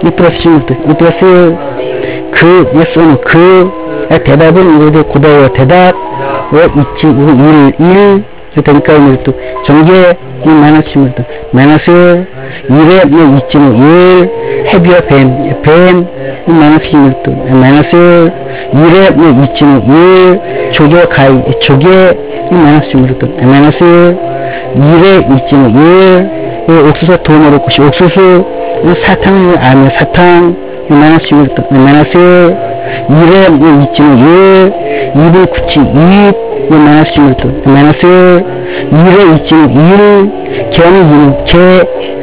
이 플러스 식물도 이 플러스 그 예스는 그 대답은 이거도 고다와 대답 있지 이거 1 되니까 이것도 전개 이 마이너스 식물도 마이너스 1에 뭐 있지는 1 헤비와 뱀 이 마이너스 식물도 마이너스 1에 뭐 있지는 1 조개 가이 조개 이 마이너스 식물도 마이너스 1에 있지는 1 옥수수 돈으로 곳이 옥수수 사탕을 아면 사탕 이 마이너스 식물도 마이너스 1에 뭐 있지는 1 2분 9치 2 마이너스 식물도 마이너스 1에 있지는 1 개는 2개